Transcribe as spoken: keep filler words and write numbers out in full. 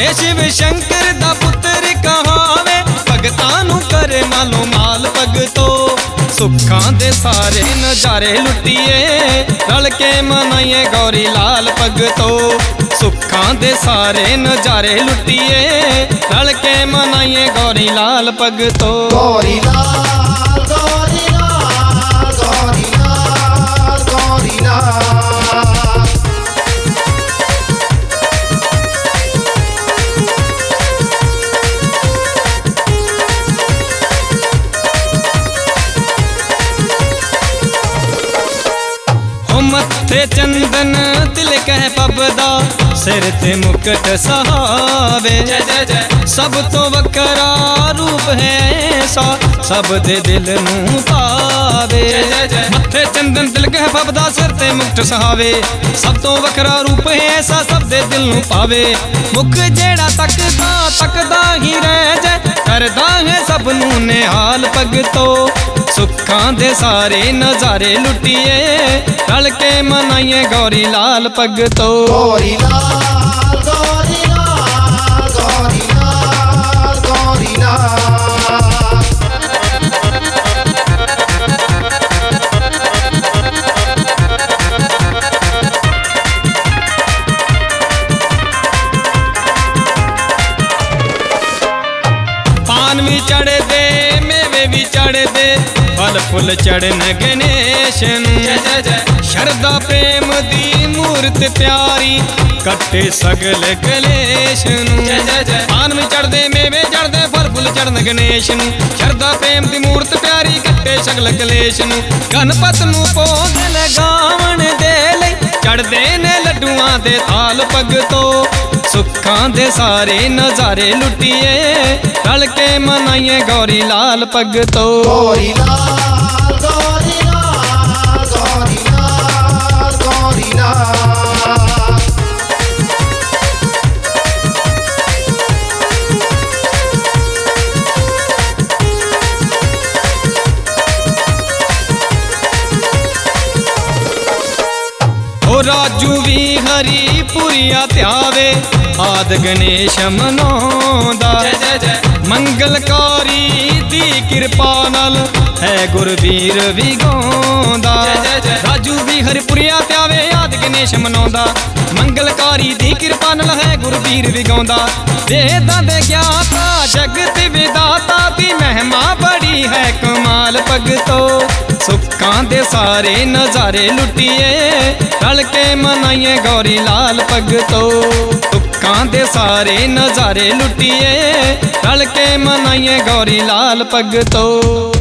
ए शिव शंकर दा पुत्र कहावे, भगतां नूं करे मालो माल भगतो। सुखां दे सारे नजारे लुटिए, रल के मनाइए गौरी लाल भगतो। सुखां दे सारे नजारे लुटिए, रल के मनाइए गौरी लाल भगतो। गौरी लाल गौरी लाल गौरी लाल गौरी लाल। मत्थे चंदन तिलक है पबदा, सिर ते मुकट सहावे। जय जय जय सब तो वकरा रूप है ऐसा, सब दे दिल नूं पावे। जय जय जय मत्थे चंदन तिलक है पबदा, सिर ते मुकट सहावे। सब तो वकरा रूप है ऐसा, सब दे दिल नूं पावे। मुख जेड़ा तकदा तकदा ही रह जाए, करदा है सब नूं निहाल भगतो। सुखां दे सारे नजारे लुटिए, रल के मनाइए गौरी लाल भगतो। गौरी लाल गौरी लाल गौरी लाल गौरी लाल। पान भी चढ़ दे मेवे भी चढ़ दे, फल फुल चढ़न गणेश नूं। जय जय जय शरदा प्रेम दी मूरत प्यारी, कट्टे सगल कलेश नूं। जय जय जय पान भी चढ़ दे मेवे चढ़ दे, फल फुल चढ़न गणेश नूं। शरदा प्रेम दी मूरत प्यारी, कट्टे सगल कलेश नूं। गणपत नूं भोग लगावण दे लई, चढ़दे ने लड्डूआं दे थाल भगतो। सुखां दे सारे नजारे लुटिए, रल के मनाइए गौरी लाल भगतो। गौरी लाल गौरी लाल गौरी लाल गौरी लाल। ओ राजू भी हरी पुरिया ध्यावे, आद गणेश मनाउंदा। जय जय जय मंगलकारी दी किरपा नाल, है गुरवीर भी गाउंदा। जय जय जय राजू भी हरिपुरिया ध्यावे, आद गणेश मनाउंदा। मंगलकारी दी किरपा नाल, है गुरवीर भी गाउंदा। वेदां दे ज्ञाता जगत विदाता, दी महिमा बड़ी है कमाल भगतो। सुखां दे सारे नजारे लुटिए, रल के मनाइए गौरी लाल भगतो। सुखां दे सारे नजारे लुटिए, रल के मनाइए गौरी लाल भगतो।